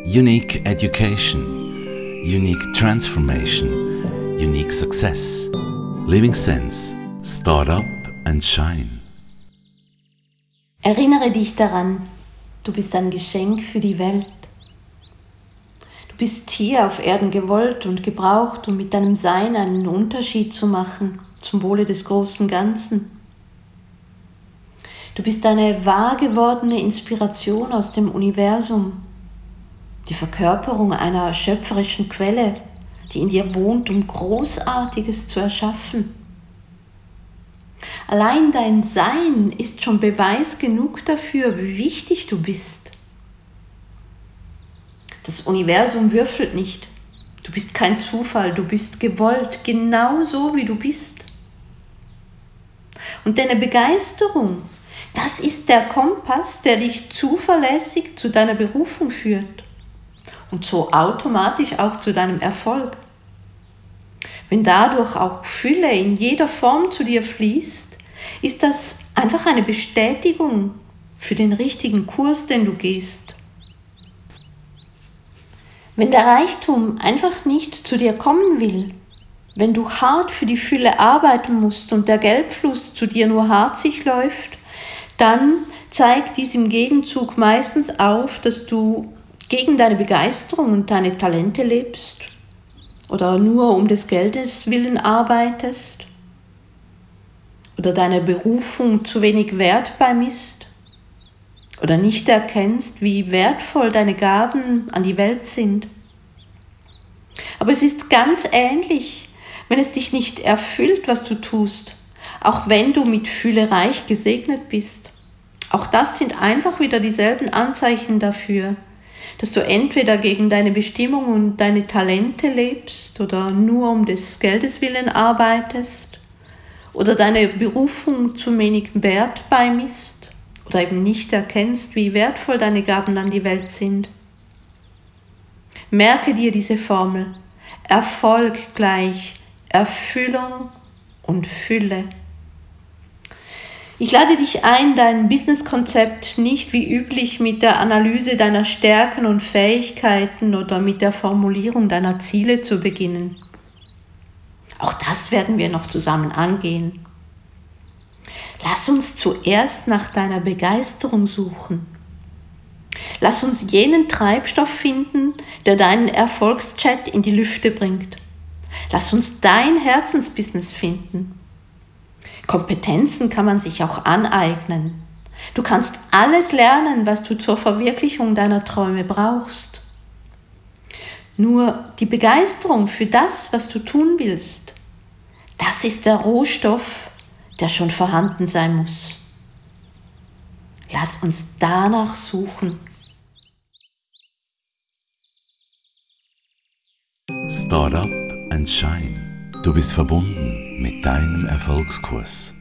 Unique education, unique transformation, unique success, living sense, start up and shine. Erinnere dich daran, du bist ein Geschenk für die Welt. Du bist hier auf Erden gewollt und gebraucht, um mit deinem Sein einen Unterschied zu machen, zum Wohle des großen Ganzen. Du bist eine wahr gewordene Inspiration aus dem Universum, die Verkörperung einer schöpferischen Quelle, die in dir wohnt, um Großartiges zu erschaffen. Allein dein Sein ist schon Beweis genug dafür, wie wichtig du bist. Das Universum würfelt nicht. Du bist kein Zufall, du bist gewollt, genau so wie du bist. Und deine Begeisterung, das ist der Kompass, der dich zuverlässig zu deiner Berufung führt und so automatisch auch zu deinem Erfolg. Wenn dadurch auch Fülle in jeder Form zu dir fließt, ist das einfach eine Bestätigung für den richtigen Kurs, den du gehst. Wenn der Reichtum einfach nicht zu dir kommen will, wenn du hart für die Fülle arbeiten musst und der Geldfluss zu dir nur harzig läuft, dann zeigt dies im Gegenzug meistens auf, dass du gegen deine Begeisterung und deine Talente lebst oder nur um des Geldes willen arbeitest oder deine Berufung zu wenig Wert beimisst oder nicht erkennst, wie wertvoll deine Gaben an die Welt sind. Aber es ist ganz ähnlich, wenn es dich nicht erfüllt, was du tust, auch wenn du mit Fülle reich gesegnet bist. Auch das sind einfach wieder dieselben Anzeichen dafür, dass du entweder gegen deine Bestimmung und deine Talente lebst oder nur um des Geldes willen arbeitest oder deine Berufung zu wenig Wert beimisst oder eben nicht erkennst, wie wertvoll deine Gaben an die Welt sind. Merke dir diese Formel: Erfolg gleich Erfüllung und Fülle. Ich lade dich ein, dein Businesskonzept nicht wie üblich mit der Analyse deiner Stärken und Fähigkeiten oder mit der Formulierung deiner Ziele zu beginnen. Auch das werden wir noch zusammen angehen. Lass uns zuerst nach deiner Begeisterung suchen. Lass uns jenen Treibstoff finden, der deinen Erfolgsjet in die Lüfte bringt. Lass uns dein Herzensbusiness finden. Kompetenzen kann man sich auch aneignen. Du kannst alles lernen, was du zur Verwirklichung deiner Träume brauchst. Nur die Begeisterung für das, was du tun willst, das ist der Rohstoff, der schon vorhanden sein muss. Lass uns danach suchen. Start up and shine. Du bist verbunden mit deinem Erfolgskurs.